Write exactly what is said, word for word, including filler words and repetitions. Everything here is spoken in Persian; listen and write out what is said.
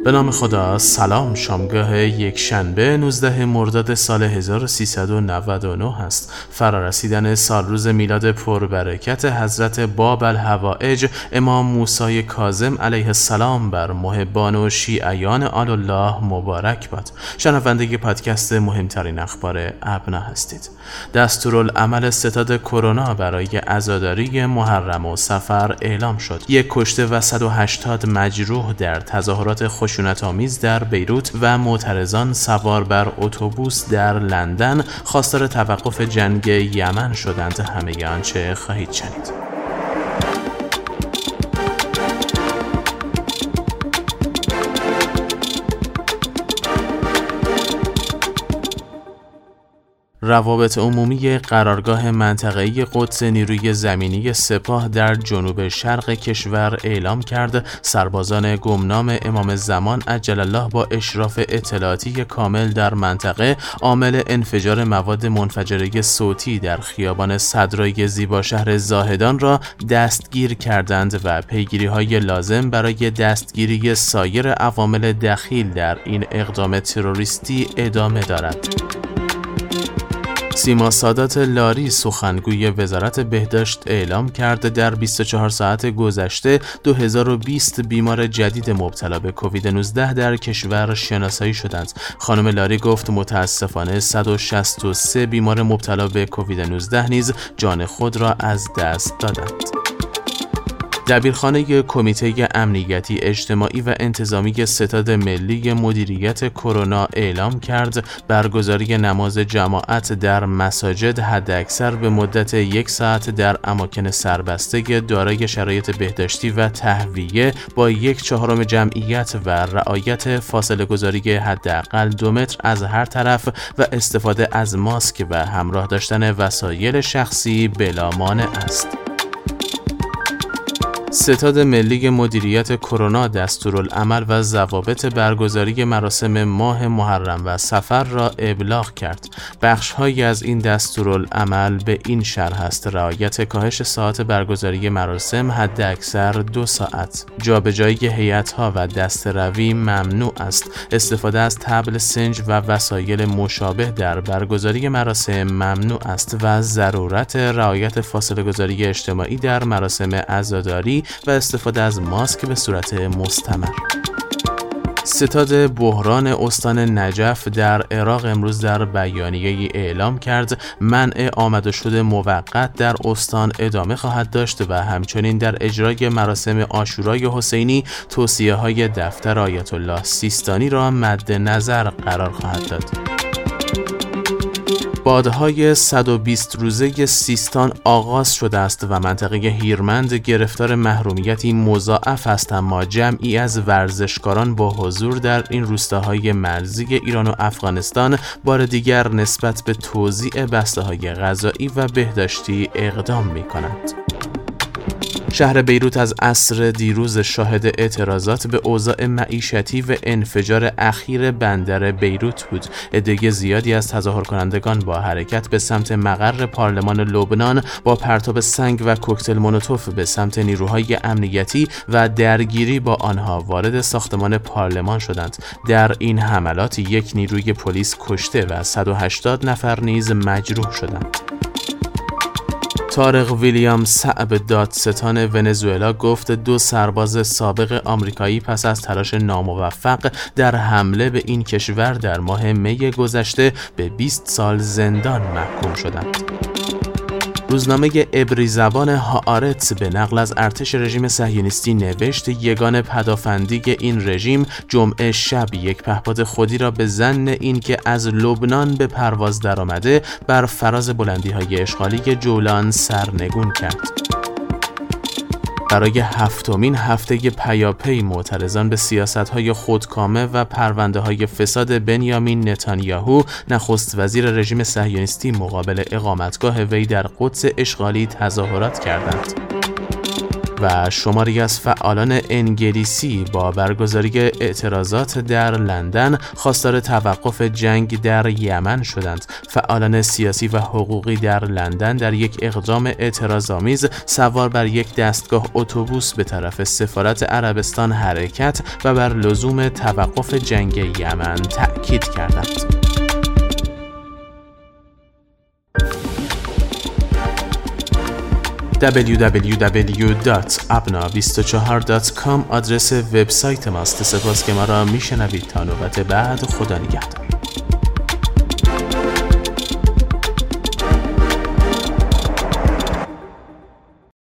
به نام خدا. سلام. شامگاه یک شنبه نوزده مرداد سال هزار و سیصد و نود و نه است. فرارسیدن سال روز میلاد پربرکت حضرت باب الهوائج امام موسی کاظم علیه السلام بر محبان و شیعیان آل الله مبارک باد. شنونده پادکست مهمترین اخبار ابنا هستید. دستورالعمل ستاد کرونا برای عزاداری محرم و صفر اعلام شد. یک کشته و صد و هشتاد مجروح در تظاهرات خشونت‌آمیز در بیروت و معترضان سوار بر اتوبوس در لندن خواستار توقف جنگ یمن شدند. همه آنچه خواهید شنید. روابط عمومی قرارگاه منطقه‌ای قدس نیروی زمینی سپاه در جنوب شرق کشور اعلام کرد سربازان گمنام امام زمان عجل الله با اشراف اطلاعاتی کامل در منطقه عامل انفجار مواد منفجره صوتی در خیابان صدرای زیبا شهر زاهدان را دستگیر کردند و پیگیری‌های لازم برای دستگیری سایر عوامل دخیل در این اقدام تروریستی ادامه دارد. سیما سادات لاری سخنگوی وزارت بهداشت اعلام کرد در بیست و چهار ساعت گذشته دو هزار و بیست بیمار جدید مبتلا به کووید نوزده در کشور شناسایی شدند. خانم لاری گفت متاسفانه صد و شصت و سه بیمار مبتلا به کووید نوزده نیز جان خود را از دست دادند. دبیرخانه کمیته امنیتی اجتماعی و انتظامی ستاد ملی مدیریت کرونا اعلام کرد برگزاری نماز جماعت در مساجد حداکثر به مدت یک ساعت در اماکن سربسته دارای شرایط بهداشتی و تهویه با یک چهارم جمعیت و رعایت فاصله گذاری حداقل دو متر از هر طرف و استفاده از ماسک و همراه داشتن وسایل شخصی بلا مانع است. ستاد ملی مدیریت کرونا دستورالعمل و ضوابط برگزاری مراسم ماه محرم و صفر را ابلاغ کرد. بخش‌هایی از این دستورالعمل به این شرح است: رعایت کاهش ساعت برگزاری مراسم حداکثر دو ساعت، جابجایی هیئت‌ها و دسته‌روی ممنوع است، استفاده از طبل سنج و وسایل مشابه در برگزاری مراسم ممنوع است و ضرورت رعایت فاصله گذاری اجتماعی در مراسم عزاداری و استفاده از ماسک به صورت مستمر. ستاد بحران استان نجف در عراق امروز در بیانیه‌ای اعلام کرد منع آمد و شد موقت در استان ادامه خواهد داشت و همچنین در اجرای مراسم عاشورای حسینی توصیه‌های دفتر آیت الله سیستانی را مد نظر قرار خواهد داد. بادهای صد و بیست روزه سیستان آغاز شده است و منطقه هیرمند گرفتار محرومیتی مضاعف است، اما جمعی از ورزشکاران با حضور در این روستاهای مرزی ایران و افغانستان بار دیگر نسبت به توزیع بسته‌های غذایی و بهداشتی اقدام می‌کنند. شهر بیروت از عصر دیروز شاهد اعتراضات به اوضاع معیشتی و انفجار اخیر بندر بیروت بود. عده زیادی از تظاهرکنندگان با حرکت به سمت مقر پارلمان لبنان با پرتاب سنگ و کوکتل مولوتوف به سمت نیروهای امنیتی و درگیری با آنها وارد ساختمان پارلمان شدند. در این حملات یک نیروی پلیس کشته و صد و هشتاد نفر نیز مجروح شدند. طارق ویلیام صعب دادستان ونزوئلا گفت دو سرباز سابق آمریکایی پس از تلاش ناموفق در حمله به این کشور در ماه می گذشته به بیست سال زندان محکوم شدند. روزنامه عبری زبان هآرتس به نقل از ارتش رژیم صهیونیستی نوشت یگان پدافندی این رژیم جمعه شب یک پهپاد خودی را به ظن اینکه از لبنان به پرواز درآمده بر فراز بلندی‌های اشغالی جولان سرنگون کرد. برای هفتمین هفته پیاپی معترضان به سیاست‌های خودکامه و پرونده‌های فساد بنیامین نتانیاهو نخست وزیر رژیم صهیونیستی مقابل اقامتگاه وی در قدس اشغالی تظاهرات کردند. و شماری از فعالان انگلیسی با برگزاری اعتراضات در لندن خواستار توقف جنگ در یمن شدند. فعالان سیاسی و حقوقی در لندن در یک اقدام اعتراض‌آمیز سوار بر یک دستگاه اتوبوس به طرف سفارت عربستان حرکت و بر لزوم توقف جنگ یمن تأکید کردند. دبلیو دبلیو دبلیو دات ابنا بیست و چهار دات کام آدرس وبسایت ماست. سپاس که ما را میشنوید. تا نوبت بعد، خدا نگهدار.